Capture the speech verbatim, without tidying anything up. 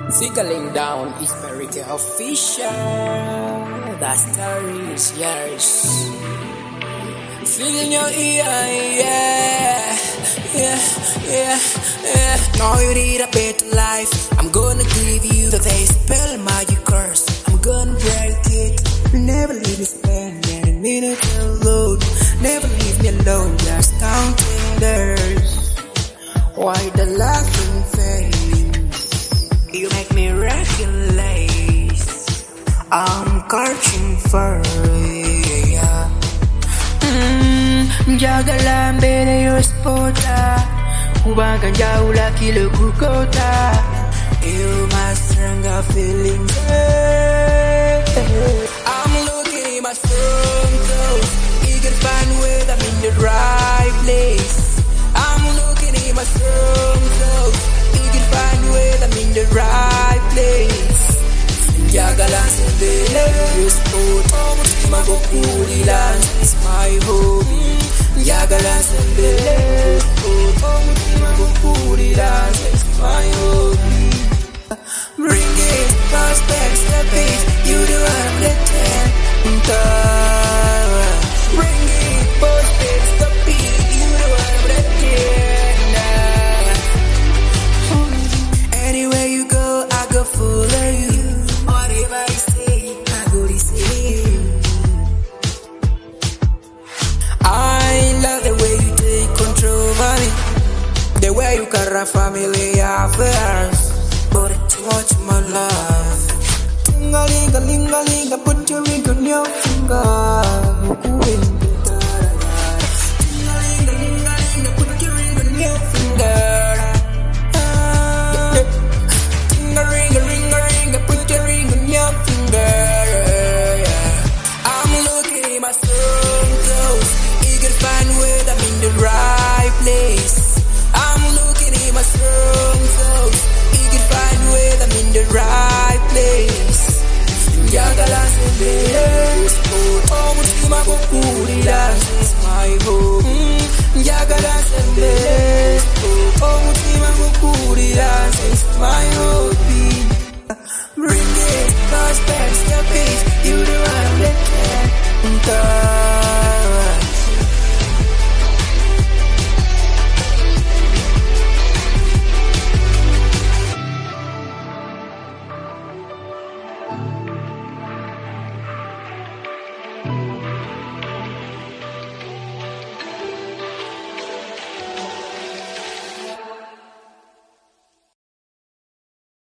Tickling down is very official. The story is yours. Feel in your ear, yeah, yeah, yeah, yeah. Now you need a better life. I'm gonna give you the they spell magic curse. I'm gonna break it. You never leave me spend any minute alone. Never leave me alone. Just counting days. Why the laughing face? You make me reckless. I'm searching for yeah. Mm, jaga lambele yo spota. Ubanga jaula kilo kukota. You my stronger feelings. I'm looking in my strong toes. You can find where I'm in the right place. I'm looking in my strong toes. You can find where I'm in the right place. Jagala sembele yo spota. Magokulila is my hobby. Jagala sembele yo spota. Magokulila is my hobby. Bring it, prospects, the beat. You do what I'm letting. Bring it, prospects, the beat. You do what I'm letting. Anywhere you go, I go follow you. Whatever I say, I go listen. I love the way you take control of me. The way you carry family affairs. But it's too much my love. Ting-a-ling-a-ling-a-ling, put your ring on your finger. Ting-a-ling-a-ling-a-ling, put your ring on your finger. Ting-a-ring-a-ring-a-ring, put your ring on your finger. I'm looking in my strong toes. You can find where I'm in the right place. I'm looking in my strong toes. Find where I'm in the right place. Jagala sembele sport. Oh, mutima gokulila is my home. Jagala sembele sport. Oh, mutima gokulila is my